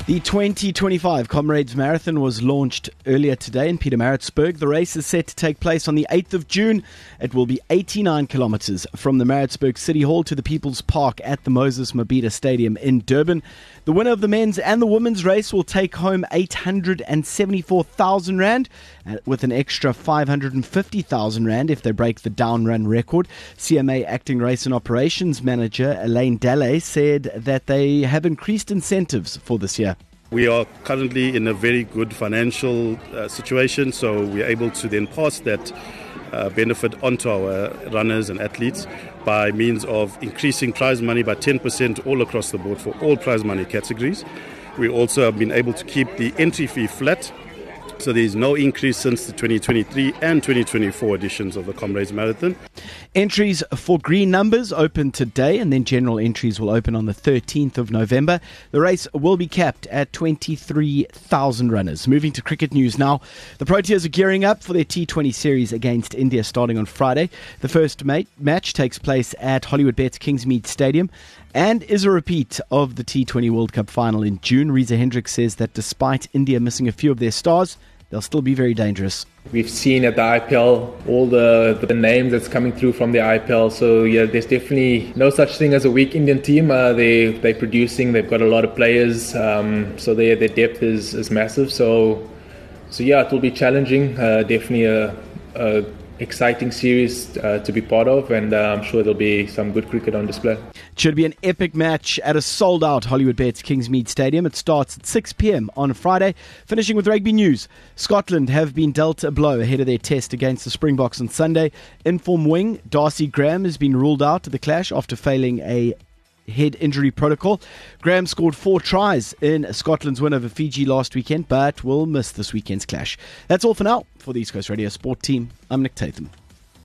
The 2025 Comrades Marathon was launched earlier today in Pietermaritzburg. The race is set to take place on the 8th of June. It will be 89 kilometers from the Maritzburg City Hall to the People's Park at the Moses Mabhida Stadium in Durban. The winner of the men's and the women's race will take home 874,000 Rand with an extra 550,000 Rand if they break the down run record. CMA Acting Race and Operations Manager Elaine Dalle said that they have increased incentives for this year. We are currently in a very good financial situation, so we are able to then pass that benefit onto our runners and athletes by means of increasing prize money by 10% all across the board for all prize money categories. We also have been able to keep the entry fee flat, so there is no increase since the 2023 and 2024 editions of the Comrades Marathon. Entries for green numbers open today, and then general entries will open on the 13th of November. The race will be capped at 23,000 runners. Moving to cricket news now. The Proteas are gearing up for their T20 series against India starting on Friday. The first match takes place at Hollywoodbets Kingsmead Stadium and is a repeat of the T20 World Cup final in June. Reza Hendricks says that despite India missing a few of their stars, they'll still be very dangerous. We've seen at the IPL all the names that's coming through from the IPL. So yeah, there's definitely no such thing as a weak Indian team. They're producing. They've got a lot of players. So their depth is massive. So yeah, it will be challenging. Definitely a exciting series to be part of, and I'm sure there'll be some good cricket on display. It should be an epic match at a sold-out Hollywoodbets Kingsmead Stadium. It starts at 6 p.m. on Friday. Finishing with rugby news, Scotland have been dealt a blow ahead of their test against the Springboks on Sunday. Inform wing Darcy Graham has been ruled out of the clash after failing a head injury protocol. Graham scored 4 tries in Scotland's win over Fiji last weekend, but will miss this weekend's clash. That's all for now. For the East Coast Radio Sport team, I'm Nick Tatham.